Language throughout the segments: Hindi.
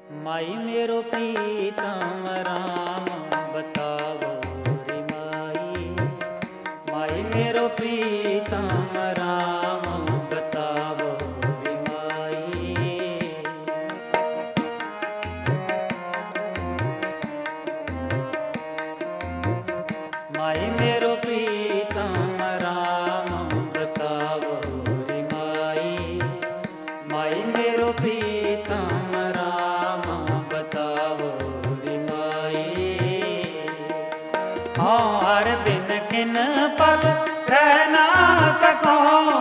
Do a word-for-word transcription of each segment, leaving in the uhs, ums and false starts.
माई मेरो प्रीतम राम बतावो रे माई। माई मेरो प्रीतम राम बतावो रे माई। माई मेरो प्रीतम राम बतावो रे माई। माई मेरो प्रीतम राम बतावो रे माई। हाँ हर दिन किन पल रह ना सको,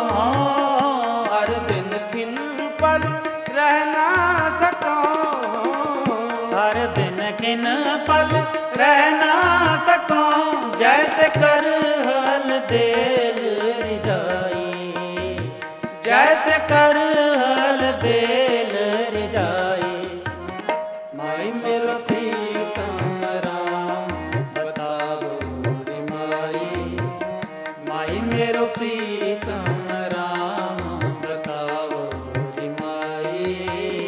हर दिन किन पल रह ना सको, हर दिन किन पल रह ना सको। जैसे कर हल बेल रिजाई, जैसे कर हल बेल रिजाई। माई मेरो प्रीतम राम बतावो रे माई। माई मेरो प्रीतम राम बतावो रे माई।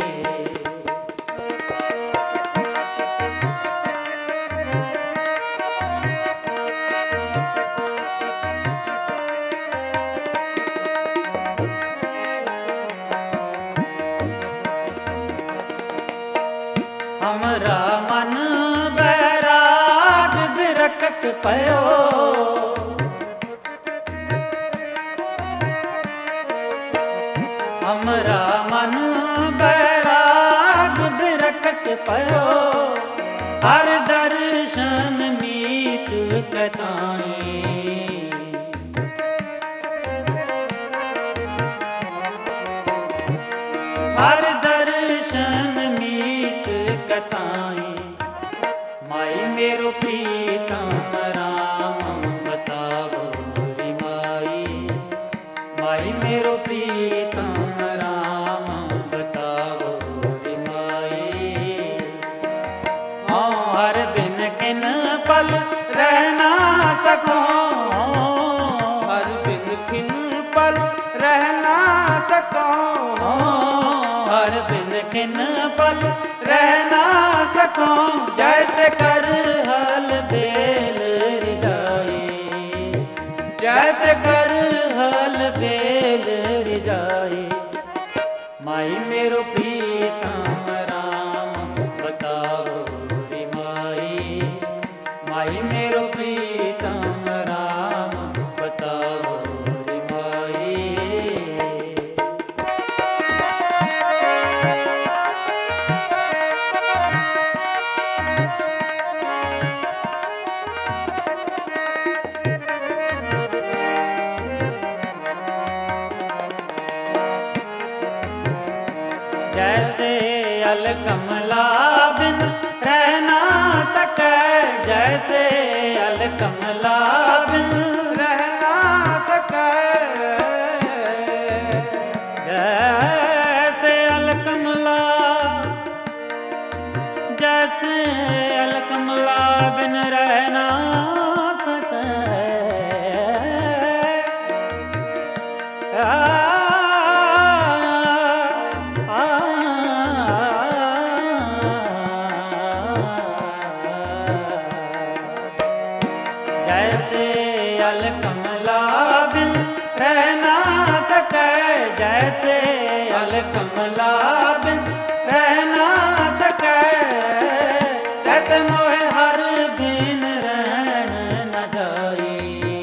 हमरा मन बैराग बिरकत पयो, हमरा मन बैराग बिरकत पयो। हर दर्शन मीत कताई, हर दर्शन मीत कताई। माई मेरो प्रीतम राम बतावो रे माई। माई मेरो प्रीतम राम बतावो रे माई। हाँ हर दिन किन पल रह ना सको, हर दिन किन पल रह ना सको, हर दिन किन पल रह ना सको। जैसे कर हल बेल रिजाई, जैसे कर हल बेल रिजाई। माई मेरो प्रीतम राम बतावो रे माई। माई मेरो प्रीतम राम बतावो रे माई। जैसे अलकमला बिन रह ना सके, जैसे अलकमला बिन रह ना सके, जैसे अलकमला, जैसे अलकमला बिन रह ना सके। आ, आ, जैसे अलकमला बिन रह ना सके, जैसे अलकमला बिन रह ना सके। तैसे मोहे हर बिन रहन न जाई,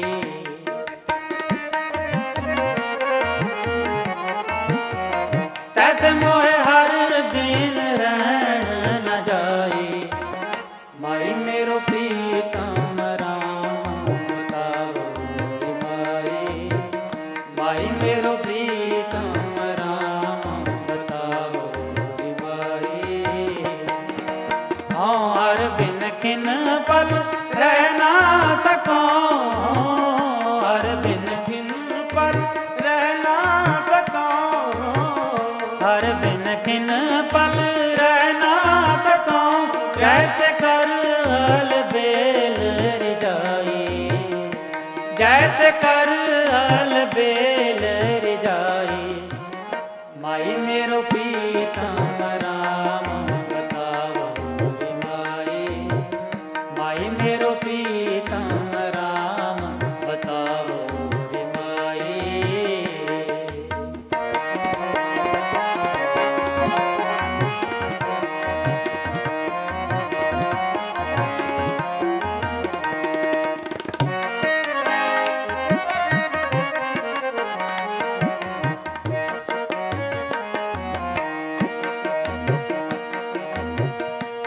तैसे मोहे हर बिन रहन न जाई। माई मेरो प्रीतम राम बतावो रे माई। माई मेरो प्रीतम राम बतावो रे माई। हाँ हर बिन किन पल रह ना सको, हर बिन किन पल रह ना सको, हर बिन किन पल रह ना सको। जैसे कर हल बेल रिजाई, जैसे कर हल बेल रिजाई। माई मेरो प्रीतम राम बतावो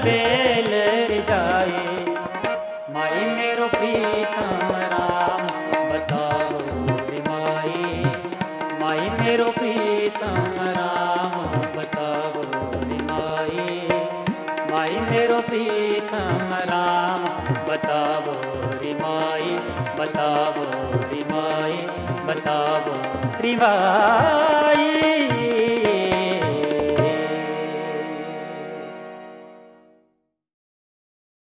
बेल रिजाए। माई मेरो प्रीतम राम बताओ रे माई, माई मेरो प्रीतम राम बताओ रे माई, माई मेरो प्रीतम राम बताओ रे माई, बताओ रे माई, बताओ रे माई।